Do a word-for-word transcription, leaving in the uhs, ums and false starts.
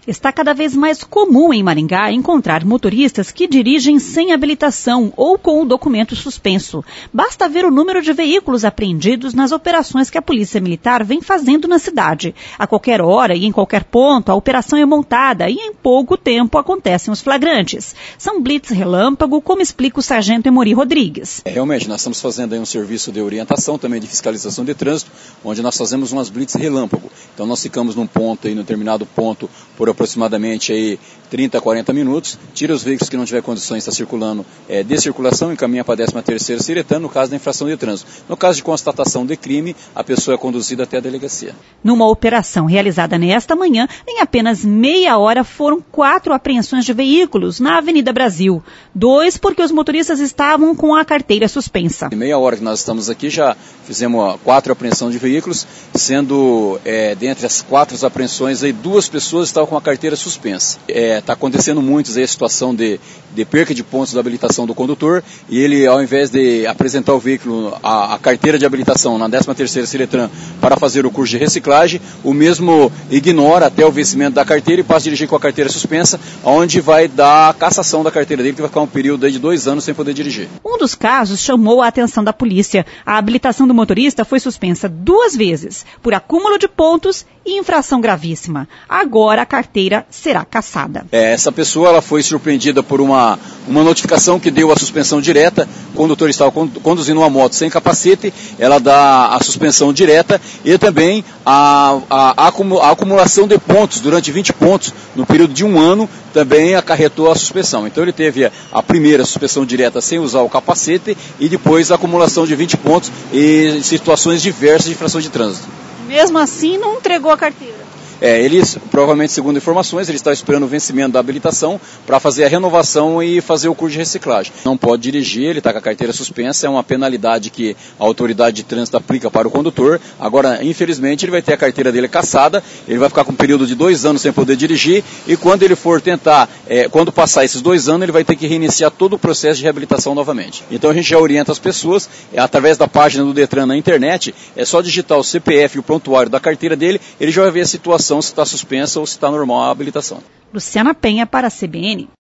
Está cada vez mais comum em Maringá encontrar motoristas que dirigem sem habilitação ou com o documento suspenso. Basta ver o número de veículos apreendidos nas operações que a Polícia Militar vem fazendo na cidade. A qualquer hora e em qualquer ponto, a operação é montada e em pouco tempo acontecem os flagrantes. São blitz relâmpago, como explica o sargento Emory Rodrigues. É, realmente, nós estamos fazendo aí um serviço de orientação, também de fiscalização de trânsito, onde nós fazemos umas blitz relâmpago. Então nós ficamos num ponto, aí, num determinado ponto, por aproximadamente aí trinta, quarenta minutos, tira os veículos que não tiver condições de estar circulando é, de circulação, encaminha para a décima terceira Ciretã, no caso da infração de trânsito. No caso de constatação de crime, a pessoa é conduzida até a delegacia. Numa operação realizada nesta manhã, em apenas meia hora foram quatro apreensões de veículos na Avenida Brasil. Dois porque os motoristas estavam com a carteira suspensa. Em meia hora que nós estamos aqui, já fizemos quatro apreensões de veículos, sendo é, dentre as quatro apreensões, aí, duas pessoas estavam com a carteira suspensa. Está é, acontecendo muitos aí a situação de, de perca de pontos da habilitação do condutor, e ele, ao invés de apresentar o veículo, a, a carteira de habilitação na décima terceira Ciretã para fazer o curso de reciclagem, o mesmo ignora até o vencimento da carteira e passa a dirigir com a carteira suspensa, onde vai dar a cassação da carteira dele, que vai ficar um período aí de dois anos sem poder dirigir. Um dos casos chamou a atenção da polícia. A habilitação do motorista foi suspensa duas vezes, por acúmulo de pontos e infração gravíssima. Agora a carteira será cassada. É, essa pessoa ela foi surpreendida por uma, uma notificação que deu a suspensão direta. O condutor estava conduzindo uma moto sem capacete, ela dá a suspensão direta e também a, a, a, a acumulação de pontos durante vinte pontos no período de um ano também acarretou a suspensão. Então ele teve a, a primeira suspensão direta sem usar o capacete e depois a acumulação de vinte pontos em situações diversas de infração de trânsito. Mesmo assim, não entregou a carteira? É, eles, provavelmente, segundo informações, ele está esperando o vencimento da habilitação para fazer a renovação e fazer o curso de reciclagem. Não pode dirigir, ele está com a carteira suspensa, é uma penalidade que a autoridade de trânsito aplica para o condutor. Agora, infelizmente, ele vai ter a carteira dele cassada, ele vai ficar com um período de dois anos sem poder dirigir e quando ele for tentar, é, quando passar esses dois anos, ele vai ter que reiniciar todo o processo de reabilitação novamente. Então a gente já orienta as pessoas, é, através da página do Detran na internet, é só digitar o C P F e o prontuário da carteira dele, ele já vai ver a situação se está suspensa ou se está normal a habilitação. Luciana Penha para a C B N.